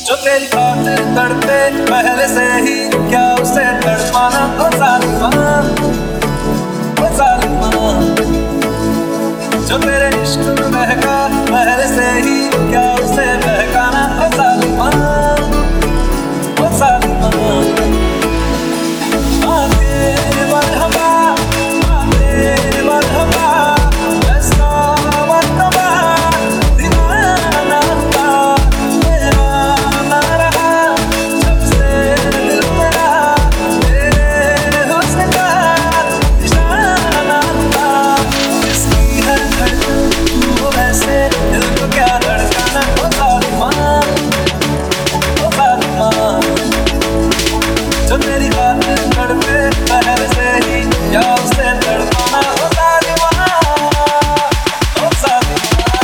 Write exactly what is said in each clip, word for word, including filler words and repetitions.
जो तेरी खातिर तड़पे पहले से ही, क्या उसे तड़पाना ओ जालिमा, ओ जालिमा। जो तेरे इश्क में बहका पहले से ही, क्या उसे बहकाना ओ जालिमा, ओ जालिमा। आगे मरहबा, आगे मरहबा, ऐसा मरहबा दीवाना हुआ मेरा ना रहा, जब से दिल मेरा तेरे हुस्न का निशाना हुआ। इसकी हर धड़कन तू वैसे, दिल को क्या धड़काना ओ जालिमा, ओ जालिमा। जो तेरी खातिर तड़पे पहले से ही, क्या उसे तड़पाना ओ जालिमा, ओ जालिमा।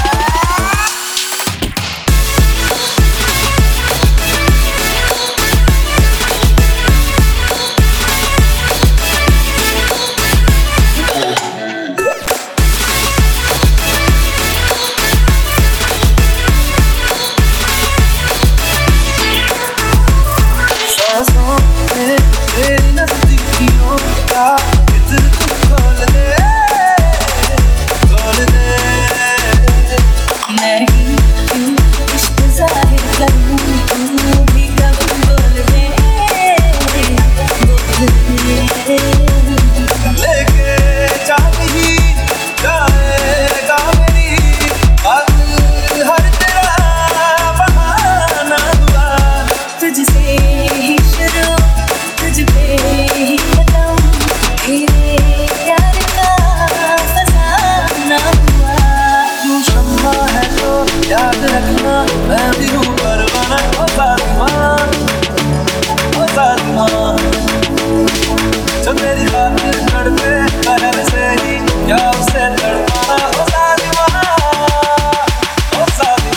सांसों में तेरी नज़दीकियों का इत्र तू खोल दे, खोल दे। मैं ही क्यों इश्क ज़ाहिर करूं, तू भी कब बोल दे, बोल दे। लेके जान ही जाएगा मेरी बात, हर तेरा बहाना हुआ। तुझसे ही शुरू, तुझ पे ही खत्म, मेरे प्यार का फसाना हुआ। तू शम्मा है तो याद रखना, मैं भी हूँ परवाना ओ जालिमा, ओ जालिमा। जो तेरी खातिर तड़पे पहले से ही, क्या उसे तड़पाना ओ जालिमा, ओ जालिमा।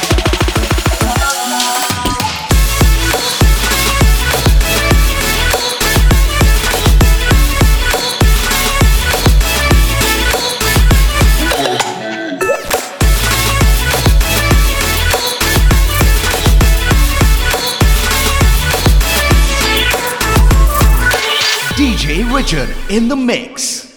D J Richard in the mix.